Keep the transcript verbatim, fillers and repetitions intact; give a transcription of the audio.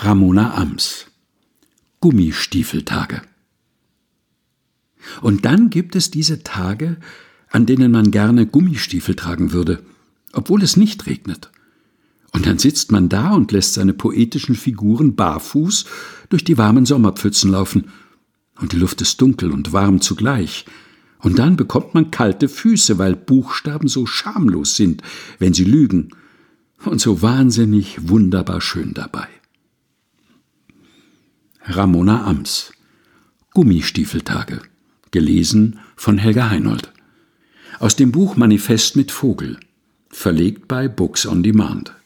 Ramona Ams. Gummistiefeltage. Und dann gibt es diese Tage, an denen man gerne Gummistiefel tragen würde, obwohl es nicht regnet. Und dann sitzt man da und lässt seine poetischen Figuren barfuß durch die warmen Sommerpfützen laufen. Und die Luft ist dunkel und warm zugleich. Und dann bekommt man kalte Füße, weil Buchstaben so schamlos sind, wenn sie lügen. Und so wahnsinnig wunderbar schön dabei. Ramona Ams. Gummistiefeltage. Gelesen von Helga Heinold. Aus dem Buch Manifest mit Vogel. Verlegt bei Books on Demand.